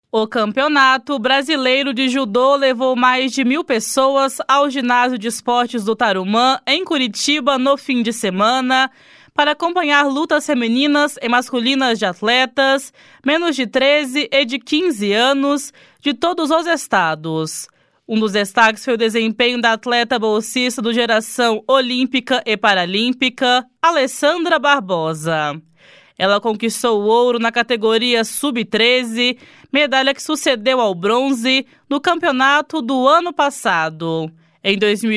O Campeonato Brasileiro de Judô levou mais de 1.000 pessoas ao Ginásio de Esportes do Tarumã, em Curitiba, no fim de semana, para acompanhar lutas femininas e masculinas de atletas menos de 13 e de 15 anos de todos os estados. Um dos destaques foi o desempenho da atleta bolsista do Geração Olímpica e Paralímpica, Alessandra Barbosa. Ela conquistou o ouro na categoria Sub-13, medalha que sucedeu ao bronze no campeonato do ano passado. Em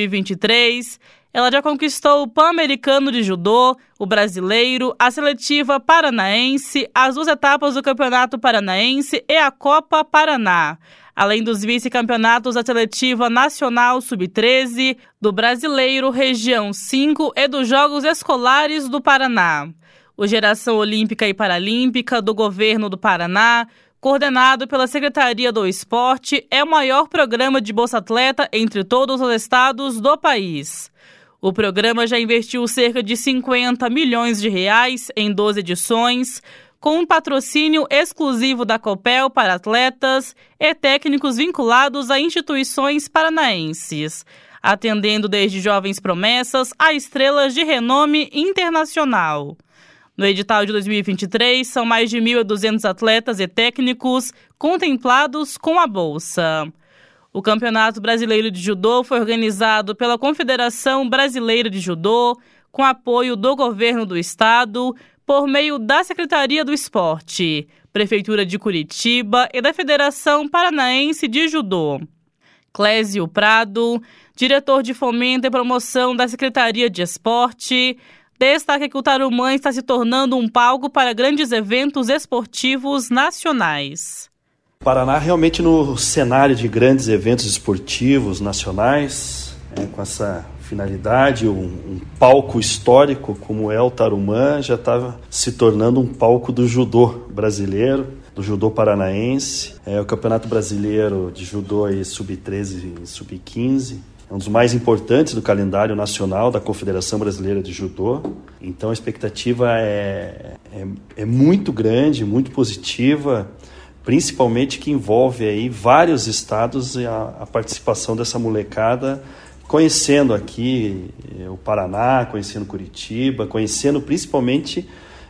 2023, ela já conquistou o Pan-Americano de Judô, o Brasileiro, a Seletiva Paranaense, as 2 etapas do Campeonato Paranaense e a Copa Paraná, além dos vice-campeonatos da Seletiva Nacional Sub-13, do Brasileiro Região 5 e dos Jogos Escolares do Paraná. O Geração Olímpica e Paralímpica do Governo do Paraná, coordenado pela Secretaria do Esporte, é o maior programa de Bolsa Atleta entre todos os estados do país. O programa já investiu cerca de 50 milhões de reais em 12 edições, com um patrocínio exclusivo da Copel para atletas e técnicos vinculados a instituições paranaenses, atendendo desde jovens promessas a estrelas de renome internacional. No edital de 2023, são mais de 1.200 atletas e técnicos contemplados com a bolsa. O Campeonato Brasileiro de Judô foi organizado pela Confederação Brasileira de Judô, com apoio do Governo do Estado, por meio da Secretaria do Esporte, Prefeitura de Curitiba e da Federação Paranaense de Judô. Clésio Prado, diretor de Fomento e Promoção da Secretaria de Esporte, destaca que o Tarumã está se tornando um palco para grandes eventos esportivos nacionais. O Paraná realmente no cenário de grandes eventos esportivos nacionais, com essa finalidade, um palco histórico como é o Tarumã, já está se tornando um palco do judô brasileiro, do judô paranaense. O Campeonato Brasileiro de Judô Sub-13 e Sub-15 é um dos mais importantes do calendário nacional da Confederação Brasileira de Judô. Então a expectativa é muito grande, muito positiva, principalmente que envolve aí vários estados e a participação dessa molecada, conhecendo aqui o Paraná, conhecendo Curitiba, conhecendo principalmente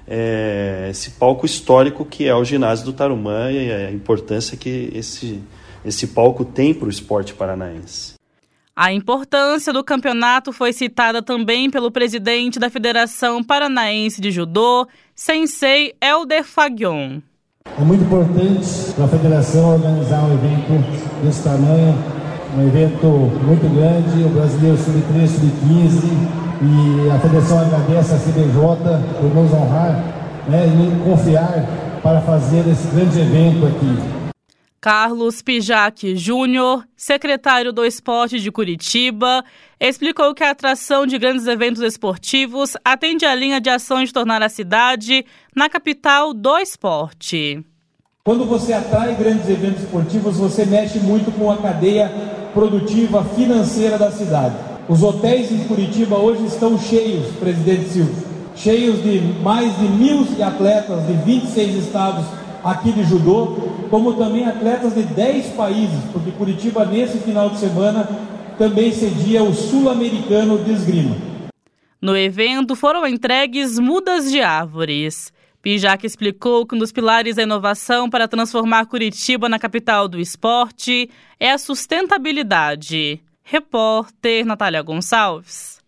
esse palco histórico que é o ginásio do Tarumã e a importância que esse palco tem para o esporte paranaense. A importância do campeonato foi citada também pelo presidente da Federação Paranaense de Judô, Sensei Helder Fagion. É muito importante para a federação organizar um evento desse tamanho, um evento muito grande, o Brasileiro Sub-13, Sub-15, e a federação agradece a CBJ por nos honrar, e confiar para fazer esse grande evento aqui. Carlos Pijac Júnior, secretário do Esporte de Curitiba, explicou que a atração de grandes eventos esportivos atende à linha de ação de tornar a cidade na capital do esporte. Quando você atrai grandes eventos esportivos, você mexe muito com a cadeia produtiva financeira da cidade. Os hotéis em Curitiba hoje estão cheios, presidente Silvio, cheios de mais de 1.000 atletas de 26 estados aqui de judô, como também atletas de 10 países, porque Curitiba, nesse final de semana, também cedia o Sul-Americano de Esgrima. No evento foram entregues mudas de árvores. Pijac explicou que um dos pilares da inovação para transformar Curitiba na capital do esporte é a sustentabilidade. Repórter Natália Gonçalves.